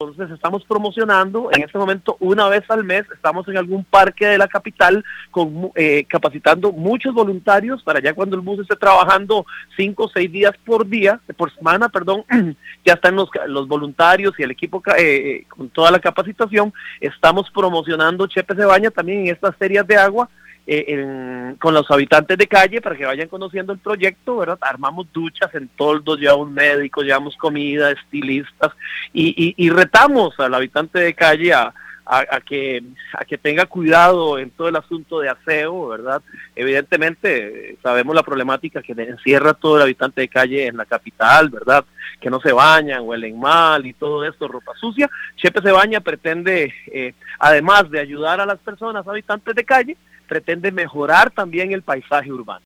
entonces estamos promocionando, en este momento una vez al mes, estamos en algún parque de la capital capacitando muchos voluntarios para ya cuando el bus esté trabajando 5 o 6 días por semana, ya están los voluntarios y el equipo con toda la capacitación. Estamos promocionando Chepe se baña también en estas ferias de agua, con los habitantes de calle para que vayan conociendo el proyecto, ¿verdad? Armamos duchas en toldos, llevamos médicos, llevamos comida, estilistas y retamos al habitante de calle a que tenga cuidado en todo el asunto de aseo, ¿verdad? Evidentemente sabemos la problemática que encierra todo el habitante de calle en la capital, ¿verdad? Que no se bañan, huelen mal y todo esto, ropa sucia. Chepe se baña pretende, además de ayudar a las personas habitantes de calle, pretende mejorar también el paisaje urbano.